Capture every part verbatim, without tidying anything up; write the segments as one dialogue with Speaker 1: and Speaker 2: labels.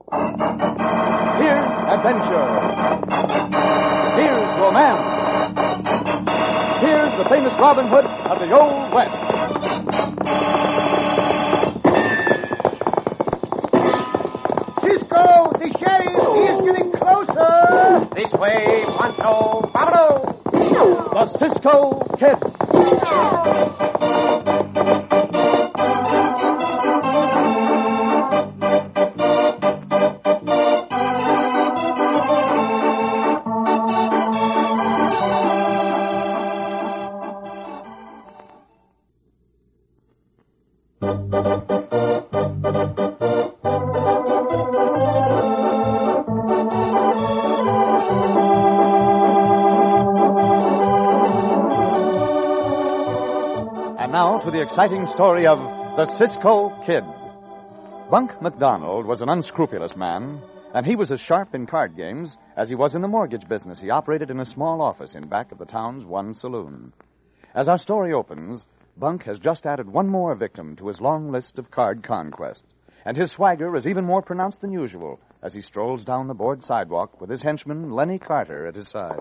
Speaker 1: Here's adventure. Here's romance. Here's the famous Robin Hood of the Old West.
Speaker 2: Cisco, the sheriff, he is getting closer.
Speaker 3: This way, Pancho, vámonos.
Speaker 1: The Cisco Kid. Now to the exciting story of the Cisco Kid. Bunk McDonald was an unscrupulous man, and he was as sharp in card games as he was in the mortgage business. He operated in a small office in back of the town's one saloon. As our story opens, Bunk has just added one more victim to his long list of card conquests, and his swagger is even more pronounced than usual as he strolls down the board sidewalk with his henchman, Lenny Carter, at his side.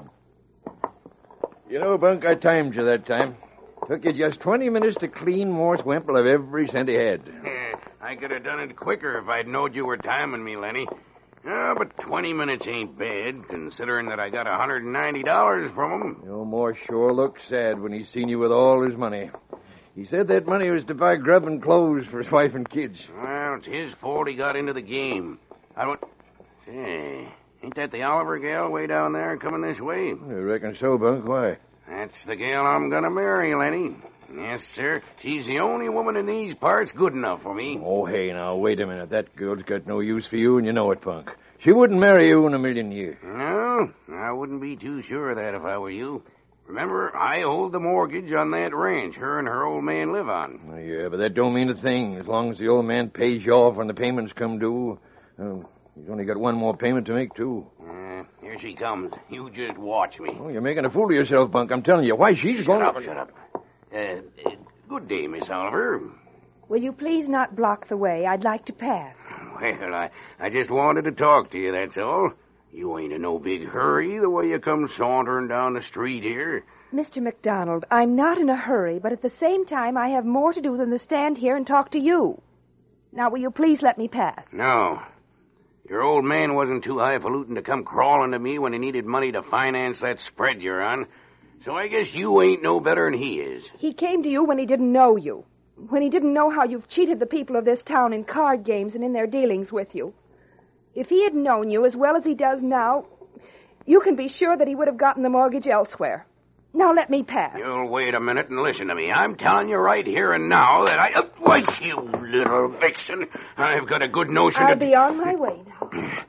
Speaker 4: You know, Bunk, I timed you that time. Took you just twenty minutes to clean Morse Wemple of every cent he had.
Speaker 5: I could have done it quicker if I'd knowed you were timing me, Lenny. Oh, but twenty minutes ain't bad, considering that I got one hundred ninety dollars from him.
Speaker 4: You know, Morse sure looked sad when he seen you with all his money. He said that money was to buy grub and clothes for his wife and kids.
Speaker 5: Well, it's his fault he got into the game. I don't... Say, ain't that the Oliver gal way down there coming this way?
Speaker 4: I reckon so, Bunk. Why?
Speaker 5: That's the gal I'm gonna marry, Lenny. Yes, sir. She's the only woman in these parts good enough for me.
Speaker 4: Oh, hey, now, wait a minute. That girl's got no use for you, and you know it, Punk. She wouldn't marry you in a million years.
Speaker 5: No, I wouldn't be too sure of that if I were you. Remember, I hold the mortgage on that ranch her and her old man live on.
Speaker 4: Oh, yeah, but that don't mean a thing. As long as the old man pays you off when the payments come due. Uh, he's only got one more payment to make, too.
Speaker 5: Uh, here she comes. You just watch me.
Speaker 4: Oh, you're making a fool of yourself, Bunk. I'm telling you. Why, she's
Speaker 5: shut
Speaker 4: going...
Speaker 5: Shut up, shut up. Uh, uh, good day, Miss Oliver.
Speaker 6: Will you please not block the way? I'd like to pass.
Speaker 5: Well, I, I just wanted to talk to you, that's all. You ain't in no big hurry the way you come sauntering down the street here.
Speaker 6: Mister McDonald, I'm not in a hurry, but at the same time I have more to do than to stand here and talk to you. Now, will you please let me pass?
Speaker 5: No. Your old man wasn't too highfalutin to come crawling to me when he needed money to finance that spread you're on. So I guess you ain't no better than he is.
Speaker 6: He came to you when he didn't know you. When he didn't know how you've cheated the people of this town in card games and in their dealings with you. If he had known you as well as he does now, you can be sure that he would have gotten the mortgage elsewhere. Now let me pass.
Speaker 5: You'll wait a minute and listen to me. I'm telling you right here and now that I... Uh, why, you little vixen. I've got a good notion
Speaker 6: I'll
Speaker 5: to...
Speaker 6: be on my way now.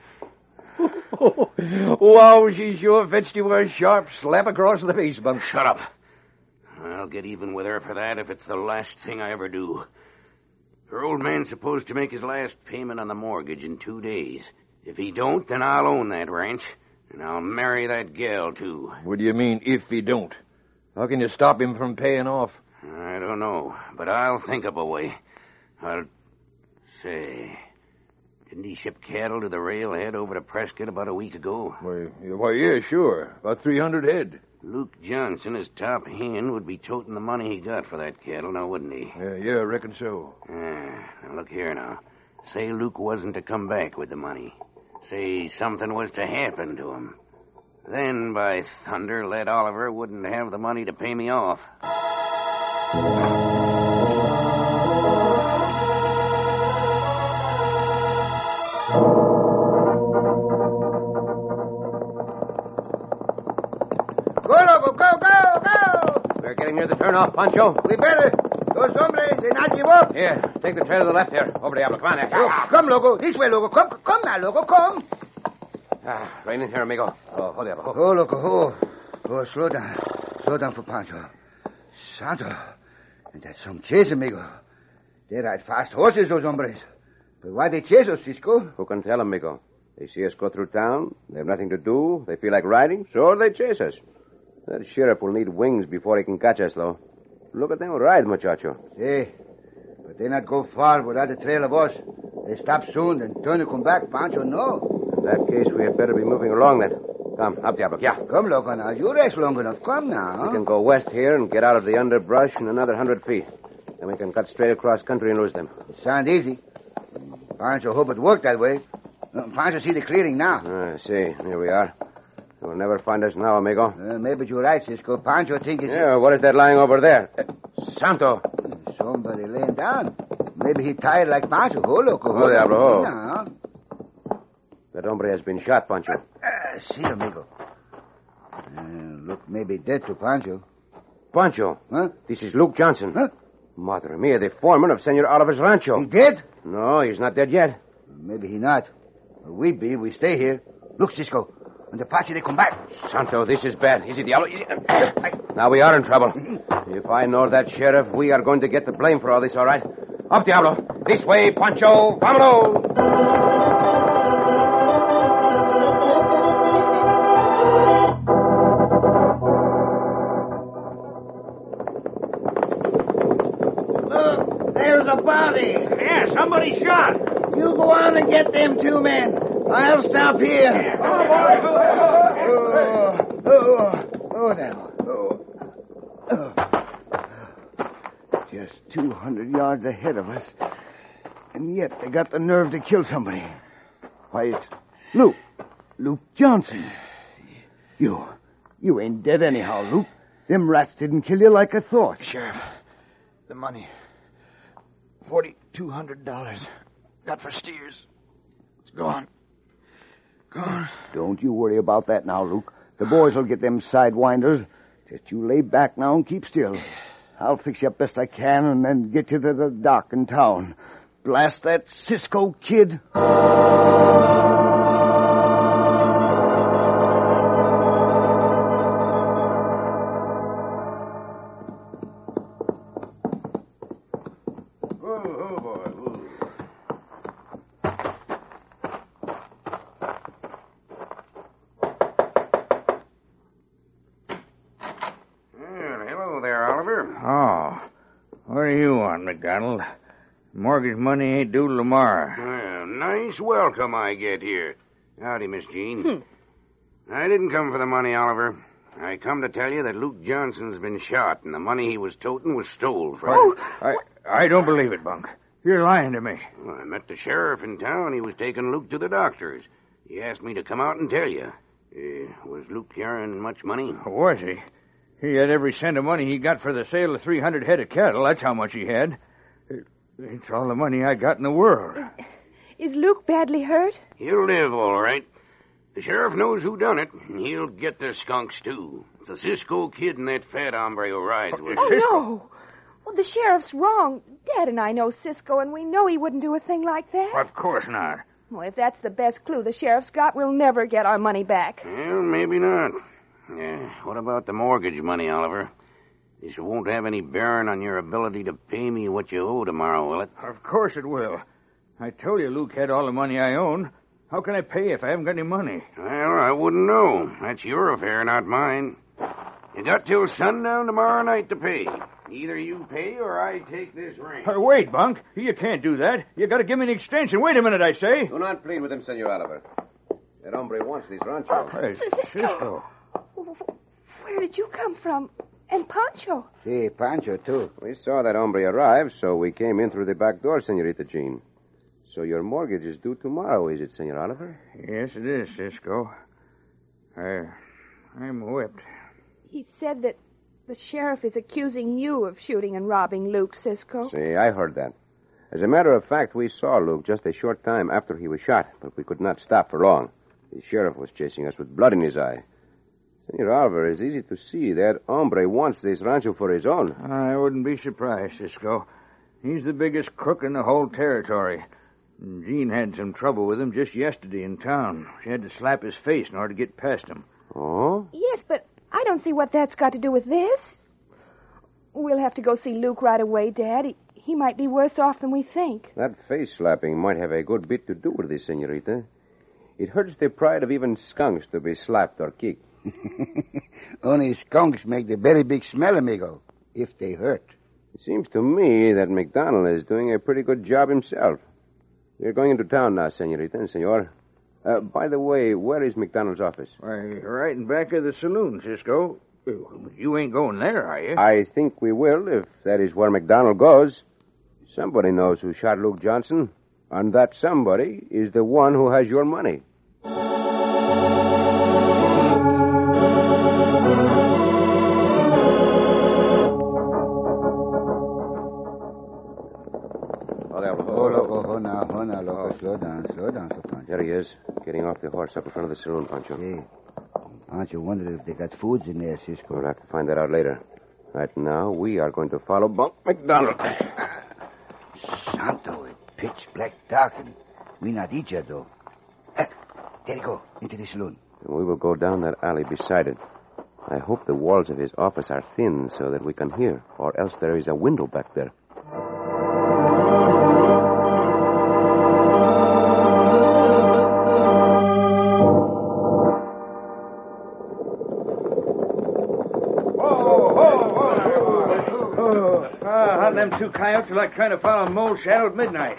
Speaker 4: Wow, she sure fetched you a sharp slap across the face, Bunk.
Speaker 5: Shut up. I'll get even with her for that if it's the last thing I ever do. Her old man's supposed to make his last payment on the mortgage in two days. If he don't, then I'll own that ranch. And I'll marry that gal, too.
Speaker 4: What do you mean, if he don't? How can you stop him from paying off?
Speaker 5: I don't know, but I'll think of a way. I'll... Say... Didn't he ship cattle to the railhead over to Prescott about a week ago?
Speaker 4: Why, why yeah, sure. About three hundred head.
Speaker 5: Luke Johnson, his top hand, would be toting the money he got for that cattle, now wouldn't he?
Speaker 4: Yeah, yeah, I reckon so.
Speaker 5: Ah, now look here now. Say Luke wasn't to come back with the money. Say something was to happen to him. Then, by thunder, Led Oliver wouldn't have the money to pay me off.
Speaker 2: Go, Loco, go, go, go!
Speaker 3: We're getting near the turnoff, Pancho.
Speaker 2: We better. Those hombres, they not give up.
Speaker 3: Here, take the trail to the left there. Over the apple. Come on there.
Speaker 2: Oh, come, Loco. This way, Loco. Come, come now, Loco, come.
Speaker 3: Ah, right in here, amigo. Oh, hold it up.
Speaker 2: Oh, Loco, oh. Oh, slow down. Slow down for Pancho. Santo. And that's some chase, amigo. They ride fast horses, those hombres. But why they chase us, Cisco?
Speaker 3: Who can tell, amigo? They see us go through town. They have nothing to do. They feel like riding, so they chase us. That sheriff will need wings before he can catch us, though. Look at them ride, muchacho.
Speaker 2: Hey, but they not go far without a trail of us. They stop soon, then turn and come back, Pancho, no.
Speaker 3: In that case, we had better be moving along then. Come, up, Diablo. Yeah.
Speaker 2: Come, loco, now. You rest long enough. Come now.
Speaker 3: We can go west here and get out of the underbrush in another hundred feet. Then we can cut straight across country and lose them.
Speaker 2: It sounds easy. Pancho hope it worked that way. Uh, Pancho see the clearing now.
Speaker 3: I see. Here we are. You'll never find us now, amigo.
Speaker 2: Uh, maybe you're right, Cisco. Pancho think it's...
Speaker 3: Yeah, what is that lying over there? Uh, Santo.
Speaker 2: Somebody laying down. Maybe he tired like Pancho. Go, loco.
Speaker 3: Oh, Diablo, oh.
Speaker 2: Now.
Speaker 3: That hombre has been shot, Pancho.
Speaker 2: Uh, see, amigo. Uh, look maybe dead to Pancho.
Speaker 3: Pancho?
Speaker 2: Huh?
Speaker 3: This is Luke Johnson.
Speaker 2: Huh?
Speaker 3: Madre mia, the foreman of Senor Oliver's rancho.
Speaker 2: He dead?
Speaker 3: No, he's not dead yet.
Speaker 2: Maybe he not. We be, we stay here. Look, Cisco. When the Pachi, they come back.
Speaker 3: Santo, this is bad. Easy, Diablo. Easy. Now we are in trouble. If I know that sheriff, we are going to get the blame for all this, all right? Up, Diablo. This way, Pancho. Vámonos.
Speaker 2: A body.
Speaker 7: Yeah, somebody shot.
Speaker 2: You go on and get them two men. I'll stop here. Oh, oh, oh, now. Oh, oh. Just two hundred yards ahead of us. And yet they got the nerve to kill somebody. Why, it's Luke. Luke Johnson. You, you ain't dead anyhow, Luke. Them rats didn't kill you like I thought.
Speaker 7: Sheriff, the money. Forty-two hundred dollars. Got for steers. It's gone. Gone.
Speaker 2: Don't you worry about that now, Luke. The boys will get them sidewinders. Just you lay back now and keep still. I'll fix you up best I can and then get you to the dock in town. Blast that Cisco kid.
Speaker 4: McDonald. Mortgage money ain't due till tomorrow.
Speaker 5: Well, nice welcome I get here. Howdy, Miss Jean. Hmm. I didn't come for the money, Oliver. I come to tell you that Luke Johnson's been shot, and the money he was toting was stole from
Speaker 4: oh,
Speaker 5: him.
Speaker 4: I, I don't believe it, Bunk. You're lying to me.
Speaker 5: Well, I met the sheriff in town. He was taking Luke to the doctor's. He asked me to come out and tell you. Uh, was Luke carrying much money?
Speaker 4: Was he? He had every cent of money he got for the sale of three hundred head of cattle. That's how much he had. It's all the money I got in the world.
Speaker 6: Is Luke badly hurt?
Speaker 5: He'll live, all right. The sheriff knows who done it, and he'll get their skunks, too. It's the Cisco kid and that fat hombre who rides with him.
Speaker 6: Oh, no. Well, the sheriff's wrong. Dad and I know Cisco, and we know he wouldn't do a thing like that.
Speaker 4: Of course not.
Speaker 6: Well, if that's the best clue the sheriff's got, we'll never get our money back.
Speaker 5: Well, maybe not. Yeah, what about the mortgage money, Oliver? This won't have any bearing on your ability to pay me what you owe tomorrow, will it?
Speaker 4: Of course it will. I told you Luke had all the money I own. How can I pay if I haven't got any money?
Speaker 5: Well, I wouldn't know. That's your affair, not mine. You got till sundown tomorrow night to pay. Either you pay or I take this ring.
Speaker 4: Uh, wait, Bunk. You can't do that. You got to give me an extension. Wait a minute, I say.
Speaker 3: Do not plead with him, Senor Oliver. That hombre wants these ranchos.
Speaker 4: Hey, Cisco.
Speaker 6: Where did you come from? And Pancho.
Speaker 2: See, Pancho, too.
Speaker 3: We saw that hombre arrive, so we came in through the back door, Senorita Jean. So your mortgage is due tomorrow, is it, Senor Oliver?
Speaker 4: Yes, it is, Cisco. I, I'm whipped.
Speaker 6: He said that the sheriff is accusing you of shooting and robbing Luke, Cisco.
Speaker 3: See, I heard that. As a matter of fact, we saw Luke just a short time after he was shot, but we could not stop for long. The sheriff was chasing us with blood in his eye. Senor Oliver, it's easy to see that hombre wants this rancho for his own.
Speaker 4: I wouldn't be surprised, Cisco. He's the biggest crook in the whole territory. Jean had some trouble with him just yesterday in town. She had to slap his face in order to get past him.
Speaker 3: Oh?
Speaker 6: Yes, but I don't see what that's got to do with this. We'll have to go see Luke right away, Dad. He, he might be worse off than we think.
Speaker 3: That face slapping might have a good bit to do with this, Senorita. It hurts the pride of even skunks to be slapped or kicked.
Speaker 2: Only skunks make the very big smell, amigo, if they hurt.
Speaker 3: It seems to me that McDonald is doing a pretty good job himself. We're going into town now, senorita and senor. Uh, by the way, where is McDonald's office?
Speaker 4: Why, right in back of the saloon, Cisco. You ain't going there, are you?
Speaker 3: I think we will, if that is where McDonald goes. Somebody knows who shot Luke Johnson, and that somebody is the one who has your money.
Speaker 2: Slow down, slow down, so Pancho.
Speaker 3: There he is, getting off the horse up in front of the saloon, Pancho.
Speaker 2: Hey, Pancho wondered if they got foods in there, Cisco.
Speaker 3: We'll have to find that out later. Right now, we are going to follow Bunk McDonald.
Speaker 2: Santo, it's pitch black dark, and we not each other, though. Ah, there you go, into the saloon.
Speaker 3: And we will go down that alley beside it. I hope the walls of his office are thin so that we can hear, or else there is a window back there.
Speaker 4: Them two coyotes are like trying to follow Mole Shadow at midnight.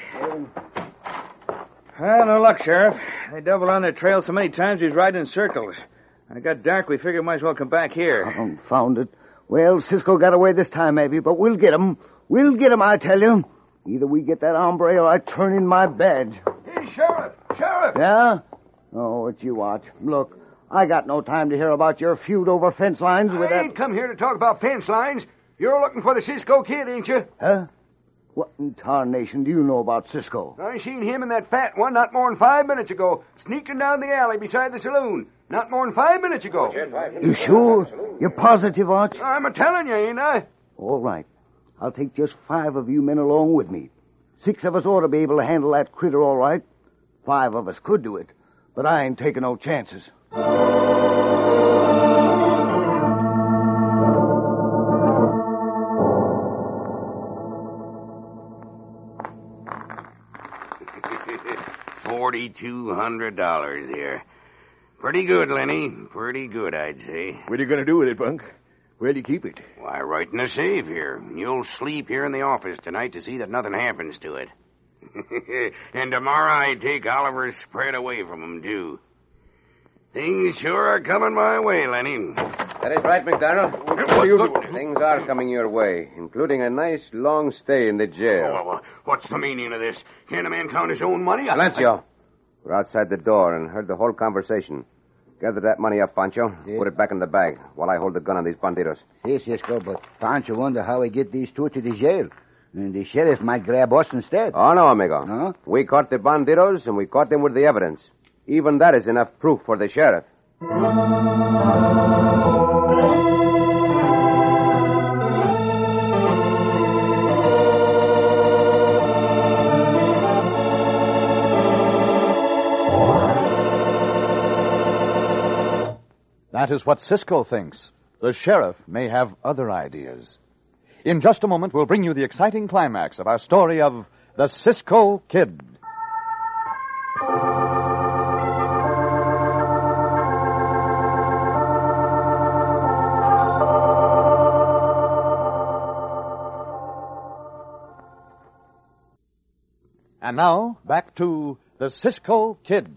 Speaker 4: Well, no luck, Sheriff. They doubled on their trail so many times he's riding in circles. When it got dark, we figured we might as well come back here.
Speaker 2: Confound it. Well, Cisco got away this time, maybe, but we'll get him. We'll get him, I tell you. Either we get that hombre or I turn in my badge.
Speaker 4: Hey, Sheriff! Sheriff!
Speaker 2: Yeah? Oh, it's you, Watch. Look, I got no time to hear about your feud over fence lines with
Speaker 5: I
Speaker 2: that...
Speaker 5: ain't come here to talk about fence lines. You're looking for the Cisco Kid, ain't you?
Speaker 2: Huh? What in tarnation do you know about Cisco?
Speaker 5: I seen him and that fat one not more'n five minutes ago, sneaking down the alley beside the saloon. Not more'n five minutes ago.
Speaker 2: You sure? You're positive, Watch?
Speaker 5: I'm a-telling you, ain't I?
Speaker 2: All right. I'll take just five of you men along with me. Six of us ought to be able to handle that critter all right. Five of us could do it, but I ain't taking no chances.
Speaker 5: Forty-two hundred dollars here. Pretty good, Lenny. Pretty good, I'd say.
Speaker 7: What are you going to do with it, Bunk? Where'd you keep it?
Speaker 5: Why, right in the safe here. You'll sleep here in the office tonight to see that nothing happens to it. And tomorrow I take Oliver's spread away from him, too. Things sure are coming my way, Lenny.
Speaker 3: That is right, McDonald.
Speaker 5: What are you doing?
Speaker 3: Things are coming your way, including a nice long stay in the jail.
Speaker 5: Oh, well, what's the meaning of this? Can't a man count his own money?
Speaker 3: Silencio. We're outside the door and heard the whole conversation. Gather that money up, Pancho.
Speaker 2: Yeah.
Speaker 3: Put it back in the bag while I hold the gun on these banditos.
Speaker 2: Yes, Cisco, but Pancho wonder how we get these two to the jail. And the sheriff might grab us instead.
Speaker 3: Oh, no, amigo.
Speaker 2: No?
Speaker 3: We caught the banditos, and we caught them with the evidence. Even that is enough proof for the sheriff.
Speaker 1: That is what Cisco thinks. The sheriff may have other ideas. In just a moment, we'll bring you the exciting climax of our story of the Cisco Kid. And now, back to the Cisco Kid.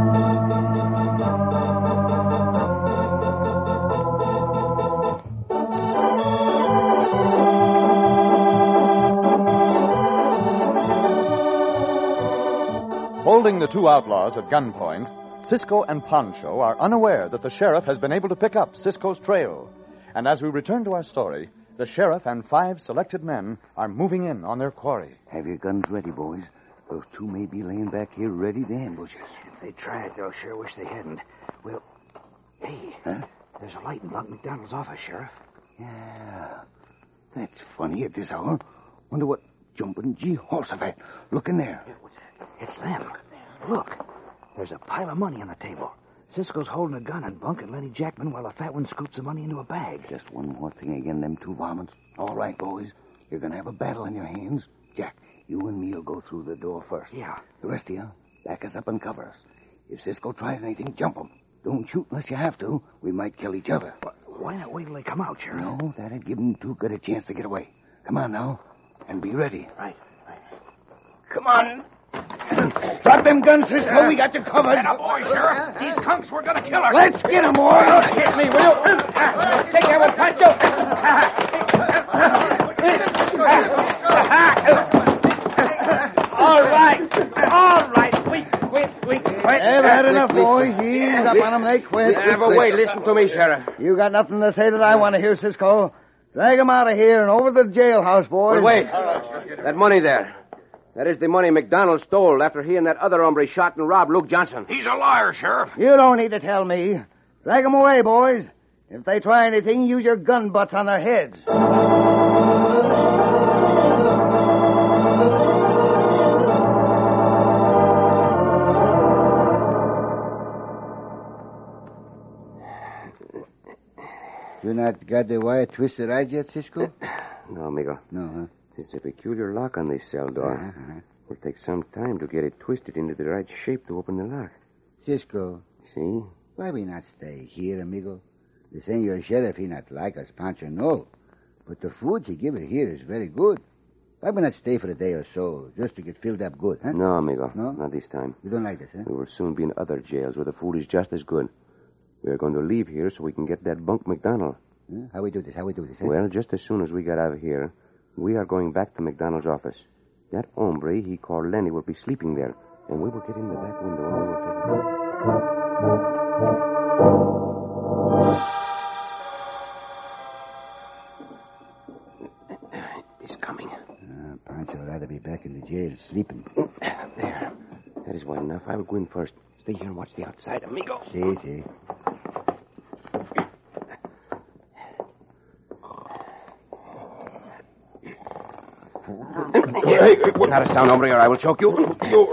Speaker 1: Holding the two outlaws at gunpoint, Cisco and Pancho are unaware that the sheriff has been able to pick up Cisco's trail. And as we return to our story, the sheriff and five selected men are moving in on their quarry.
Speaker 2: Have your guns ready, boys. Those two may be laying back here ready to ambush us.
Speaker 4: If they tried, they'll sure wish they hadn't. Well, hey,
Speaker 2: Huh?
Speaker 4: there's a light in Bunk McDonald's office, Sheriff.
Speaker 2: Yeah. That's funny at this hour. Wonder what jumping Jehoshaphat. Look in there.
Speaker 4: What's that? It's them. Look, there's a pile of money on the table. Cisco's holding a gun on Bunk and Lenny Jackman while the fat one scoops the money into a bag.
Speaker 2: Just one more thing again, them two varmints. All right, boys. You're going to have a battle on your hands. Jack, you and me will go through the door first.
Speaker 4: Yeah.
Speaker 2: The rest of you, back us up and cover us. If Cisco tries anything, jump him. Don't shoot unless you have to. We might kill each other.
Speaker 4: Why not wait till they come out, Sheriff?
Speaker 2: No, that'd give them too good a chance to get away. Come on now, and be ready.
Speaker 4: Right, right.
Speaker 2: Come on. Drop them guns, Cisco. We got you covered.
Speaker 5: Get a boy, Sheriff. These kunks were going to kill us.
Speaker 2: Let's get them, boy.
Speaker 4: Hit me, will you? Take care of Pancho. All right. All right. Quick, quick, quick, quick.
Speaker 2: They've had enough, boys. Ease up on them. They quit.
Speaker 3: Yeah, but wait, listen to me, Sheriff.
Speaker 2: You got nothing to say that I want to hear, Cisco. Drag them out of here and over to the jailhouse, boys.
Speaker 3: But wait. That money there. That is the money McDonald stole after he and that other hombre shot and robbed Luke Johnson.
Speaker 5: He's a liar, Sheriff.
Speaker 2: You don't need to tell me. Drag them away, boys. If they try anything, use your gun butts on their heads.
Speaker 8: You not got the wire twisted right yet, Cisco?
Speaker 3: No, amigo.
Speaker 8: No, huh?
Speaker 3: There's a peculiar lock on this cell door.
Speaker 8: Uh-huh.
Speaker 3: It'll take some time to get it twisted into the right shape to open the lock.
Speaker 8: Cisco,
Speaker 3: See?
Speaker 8: why we not stay here, amigo? The senor sheriff, he not like us, Pancho, no. But the food he give it here is very good. Why we not stay for a day or so, just to get filled up good, huh?
Speaker 3: No, amigo.
Speaker 8: No?
Speaker 3: Not this time.
Speaker 8: You don't like this, huh?
Speaker 3: We will soon be in other jails where the food is just as good. We are going to leave here so we can get that bunk McDonald.
Speaker 8: Huh? How we do this? How we do this, huh?
Speaker 3: Well, just as soon as we get out of here, we are going back to McDonald's office. That hombre he called Lenny will be sleeping there, and we will get in the back window and we will take it. He's coming.
Speaker 8: Uh, Pancho would rather be back in the jail sleeping.
Speaker 3: There. That is well enough. I will go in first. Stay here and watch the outside, amigo.
Speaker 8: See, see.
Speaker 3: Hey, not a sound, hombre, or I will choke you.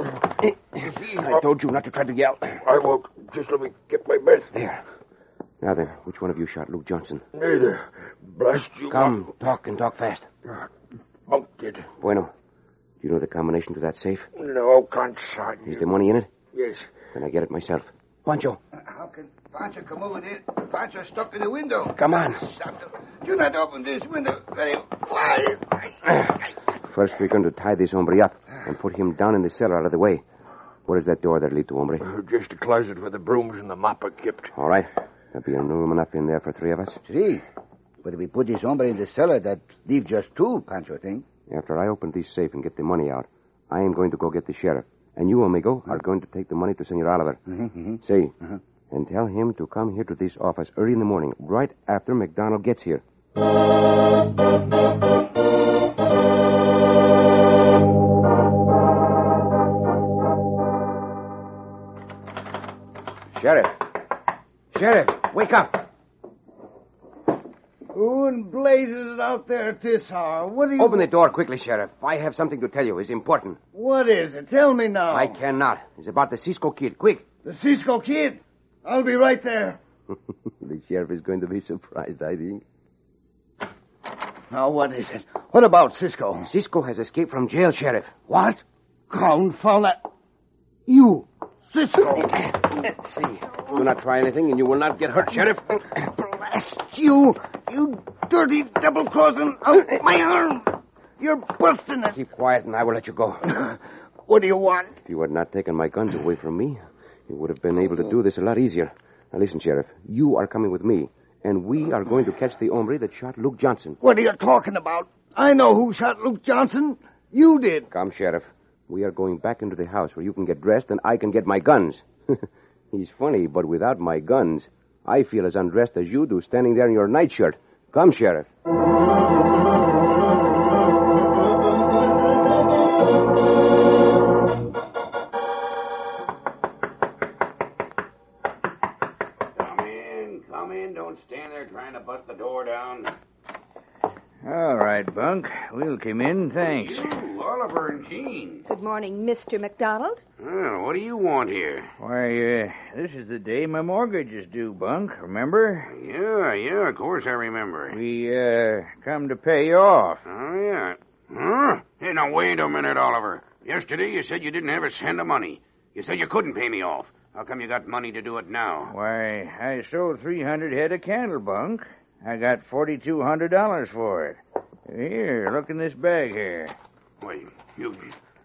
Speaker 3: I told you not to try to yell.
Speaker 7: I won't. Just let me get my breath.
Speaker 3: There. Now then, which one of you shot Luke Johnson?
Speaker 7: Neither. Blast you.
Speaker 3: Come, talk and talk fast.
Speaker 7: Bunk did.
Speaker 3: Bueno. Do you know the combination to that safe?
Speaker 7: No, can't sign
Speaker 3: Is
Speaker 7: you.
Speaker 3: there money in it?
Speaker 7: Yes.
Speaker 3: Then I get it myself. Pancho,
Speaker 2: How can Pancho come over there? Pancho stuck in the window.
Speaker 3: come on.
Speaker 2: Do not open this window. Very wide.
Speaker 3: First, we're going to tie this hombre up and put him down in the cellar out of the way. Where is that door that lead to, hombre?
Speaker 7: Uh, Just a closet where the brooms and the mop are kept.
Speaker 3: All right. There'll be room enough in there for three of us.
Speaker 8: Three. But if we put this hombre in the cellar, that leave just two, Pancho, think.
Speaker 3: After I open this safe and get the money out, I am going to go get the sheriff. And you, amigo, are going to take the money to Senor Oliver.
Speaker 8: Mm-hmm, mm-hmm.
Speaker 3: See,
Speaker 8: Uh-huh.
Speaker 3: and tell him to come here to this office early in the morning, right after McDonald gets here. Sheriff. Sheriff, wake up.
Speaker 2: Who in blazes is out there at this hour? What do you...
Speaker 3: Open the door quickly, Sheriff. I have something to tell you. It's important.
Speaker 2: What is it? Tell me now.
Speaker 3: I cannot. It's about the Cisco kid. Quick.
Speaker 2: The Cisco kid. I'll be right there.
Speaker 3: The sheriff is going to be surprised, I think.
Speaker 2: Now, what is it? What about Cisco?
Speaker 3: Cisco has escaped from jail, Sheriff.
Speaker 2: What? Confound that. You, Cisco.
Speaker 3: Let's see. Do not try anything, and you will not get hurt, Sheriff.
Speaker 2: Blast you, you dirty double-crossing out my arm. You're busting it.
Speaker 3: Keep quiet, and I will let you go.
Speaker 2: What do you want?
Speaker 3: If you had not taken my guns away from me, you would have been able to do this a lot easier. Now, listen, Sheriff. You are coming with me, and we are going to catch the hombre that shot Luke Johnson.
Speaker 2: What are you talking about? I know who shot Luke Johnson. You did.
Speaker 3: Come, Sheriff. We are going back into the house where you can get dressed and I can get my guns. He's funny, but without my guns, I feel as undressed as you do standing there in your nightshirt. Come, Sheriff.
Speaker 5: Come in, come in. Don't stand there trying to bust the door down.
Speaker 4: All right, Bunk. We'll come in, thanks.
Speaker 5: You, Oliver and Jean.
Speaker 6: Good morning, Mister McDonald.
Speaker 5: Well, what do you want here?
Speaker 4: Why, uh, this is the day my mortgage is due, Bunk, remember?
Speaker 5: Yeah, yeah, of course I remember.
Speaker 4: We, uh, come to pay you off.
Speaker 5: Oh, yeah. Huh? Hey, now, wait a minute, Oliver. Yesterday you said you didn't have a cent of money. You said you couldn't pay me off. How come you got money to do it now?
Speaker 4: Why, I sold three hundred head of cattle, Bunk. I got forty-two hundred dollars for it. Here, look in this bag here.
Speaker 5: Wait, you...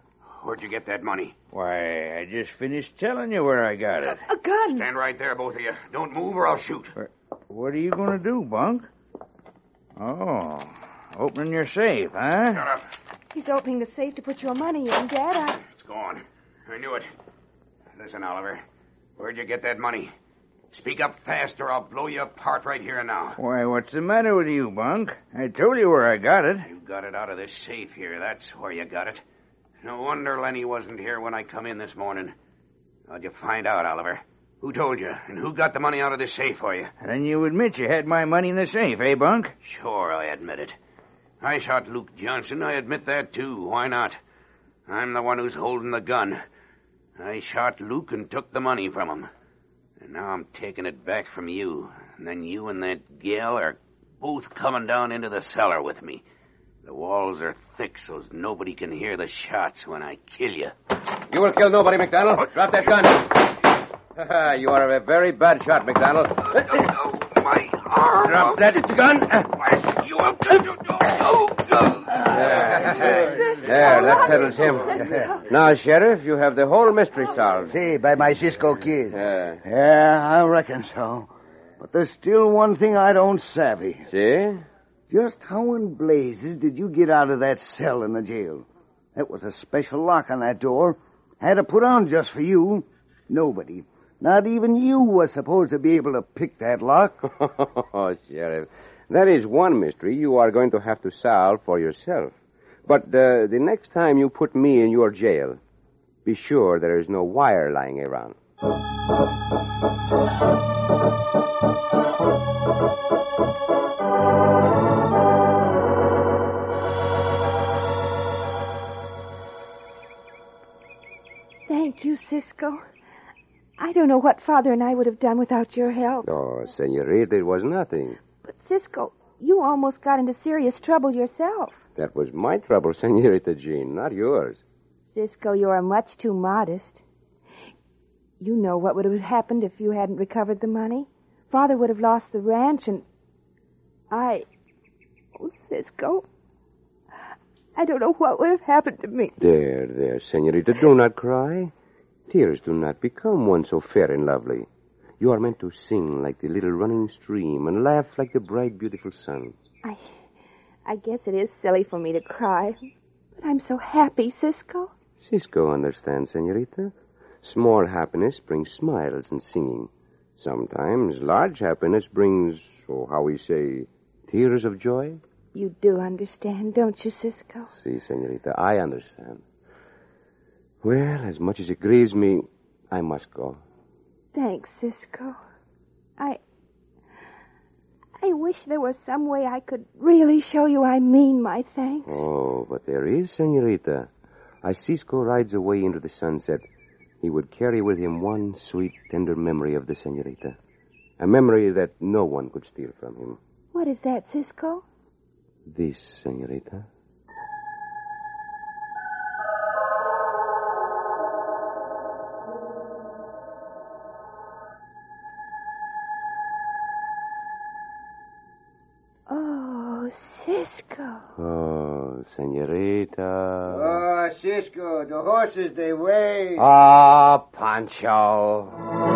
Speaker 5: Where'd you get that money?
Speaker 4: Why, I just finished telling you where I got it.
Speaker 6: A gun.
Speaker 5: Stand right there, both of you. Don't move or I'll shoot.
Speaker 4: What are you going to do, Bunk? Oh, opening your safe, huh?
Speaker 5: Shut up.
Speaker 6: He's opening the safe to put your money in, Dad. I...
Speaker 5: It's gone. I knew it. Listen, Oliver. Where'd you get that money? Speak up fast or I'll blow you apart right here and now.
Speaker 4: Why, what's the matter with you, Bunk? I told you where I got it.
Speaker 5: You got it out of this safe here. That's where you got it. No wonder Lenny wasn't here when I come in this morning. How'd you find out, Oliver? Who told you? And who got the money out of this safe for you?
Speaker 4: Then you admit you had my money in the safe, eh, Bunk?
Speaker 5: Sure, I admit it. I shot Luke Johnson. I admit that, too. Why not? I'm the one who's holding the gun. I shot Luke and took the money from him. And now I'm taking it back from you. And then you and that gal are both coming down into the cellar with me. The walls are thick so nobody can hear the shots when I kill you.
Speaker 3: You will kill nobody, McDonald. Drop that gun. You are a very bad shot, McDonald.
Speaker 5: No, no, my arm.
Speaker 3: Drop that gun.
Speaker 5: You will kill you. No, no.
Speaker 3: There, there, that settles him. Now, Sheriff, you have the whole mystery solved.
Speaker 8: See, by my Cisco kid.
Speaker 3: Uh,
Speaker 2: Yeah, I reckon so. But there's still one thing I don't savvy.
Speaker 3: see?
Speaker 2: Just how in blazes did you get out of that cell in the jail? That was a special lock on that door. Had to put on just for you. Nobody, not even you, was supposed to be able to pick that lock.
Speaker 3: Oh, Sheriff, that is one mystery you are going to have to solve for yourself. But uh, the next time you put me in your jail, be sure there is no wire lying around.
Speaker 6: Thank you, Cisco. I don't know what Father and I would have done without your help.
Speaker 3: Oh, Senorita, it was nothing.
Speaker 6: But, Cisco, you almost got into serious trouble yourself.
Speaker 3: That was my trouble, Senorita Jean, not yours.
Speaker 6: Cisco, you are much too modest. You know what would have happened if you hadn't recovered the money. Father would have lost the ranch, and I... Oh, Cisco, I don't know what would have happened to me.
Speaker 3: There, there, Senorita, do not cry. Tears do not become one so fair and lovely. You are meant to sing like the little running stream and laugh like the bright, beautiful sun.
Speaker 6: I... I guess it is silly for me to cry, but I'm so happy, Cisco.
Speaker 3: Cisco understands, Senorita. Small happiness brings smiles and singing. Sometimes large happiness brings, oh, how we say, tears of joy.
Speaker 6: You do understand, don't you, Cisco?
Speaker 3: Si, Senorita, I understand. Well, as much as it grieves me, I must go.
Speaker 6: Thanks, Cisco. I... I wish there was some way I could really show you I mean my thanks.
Speaker 3: Oh, but there is, Senorita. As Cisco rides away into the sunset, he would carry with him one sweet, tender memory of the Senorita. A memory that no one could steal from him.
Speaker 6: What is that, Cisco?
Speaker 3: This, Senorita.
Speaker 6: Oh, Cisco.
Speaker 3: Oh, Senorita.
Speaker 8: Oh, Cisco, the horses, they weigh.
Speaker 3: Ah, Pancho.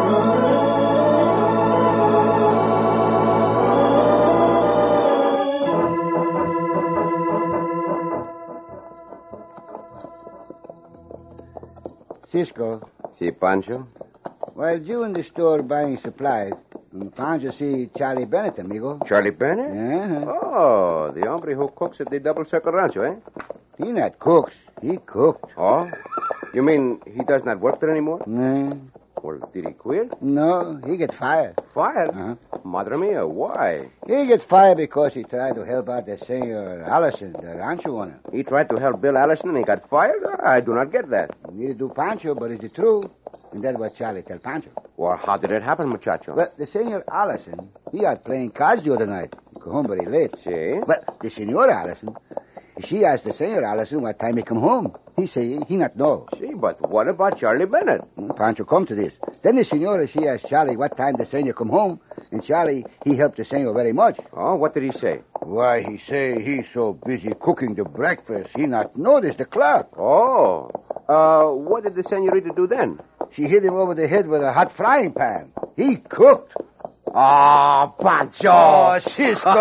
Speaker 8: Cisco,
Speaker 3: Si, Pancho?
Speaker 8: while you in the store buying supplies, found you see Charlie Bennett, amigo.
Speaker 3: Charlie Bennett?
Speaker 8: Uh-huh.
Speaker 3: Oh, the hombre who cooks at the Double Circle Rancho, eh?
Speaker 8: He not cooks. He cooked.
Speaker 3: Oh? You mean he does not work there anymore?
Speaker 8: No,
Speaker 3: Well, did he quit?
Speaker 8: no, he get fired.
Speaker 3: Fired?
Speaker 8: Uh-huh.
Speaker 3: Madre mia, why?
Speaker 8: He gets fired because he tried to help out the Senor Allison, the rancho owner.
Speaker 3: He tried to help Bill Allison and he got fired? I do not get that.
Speaker 8: Neither do Pancho, but it's the truth. And that's what Charlie tell Pancho.
Speaker 3: Well, how did it happen, muchacho?
Speaker 8: Well, the Senor Allison, he out playing cards the other night. He come home very late.
Speaker 3: Si?
Speaker 8: Well, the Senor Allison, she asked the Senor Allison what time he come home. He say he not know.
Speaker 3: Si, but what about Charlie Bennett?
Speaker 8: Pancho come to this. Then the Senora, she asked Charlie what time the Senor come home. And Charlie, he helped the Senor very much.
Speaker 3: Oh, what did he say?
Speaker 8: Why, he say he's so busy cooking the breakfast, he not notice the clock.
Speaker 3: Oh, Uh, what did the senorita do then?
Speaker 8: She hit him over the head with a hot frying pan. He cooked.
Speaker 3: Ah, oh, Pancho.
Speaker 8: Oh, Cisco.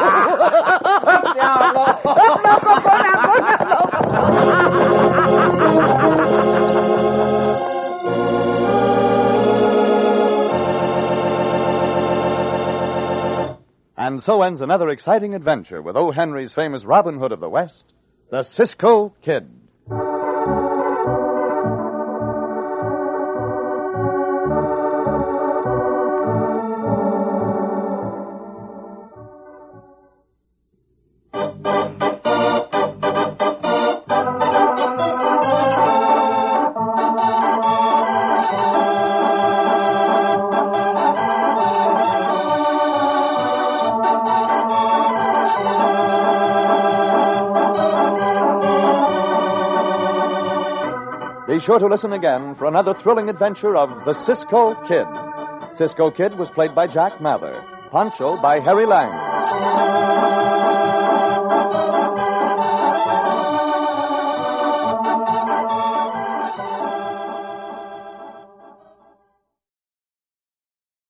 Speaker 1: And so ends another exciting adventure with O. Henry's famous Robin Hood of the West, the Cisco Kid. Be sure to listen again for another thrilling adventure of the Cisco Kid. Cisco Kid was played by Jack Mather, Pancho by Harry Lang.